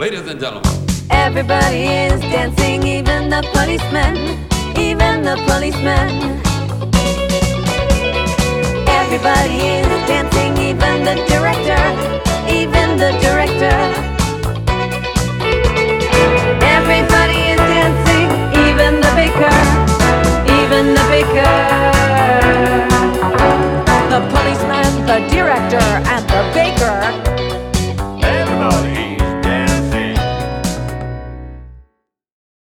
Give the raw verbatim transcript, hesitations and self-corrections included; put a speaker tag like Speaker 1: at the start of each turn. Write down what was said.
Speaker 1: Ladies and gentlemen.
Speaker 2: Everybody is dancing, even the policemen, even the policemen. Everybody is dancing, even the director, even the director. Everybody is dancing, even the baker, even the baker. The policeman, the director, and the baker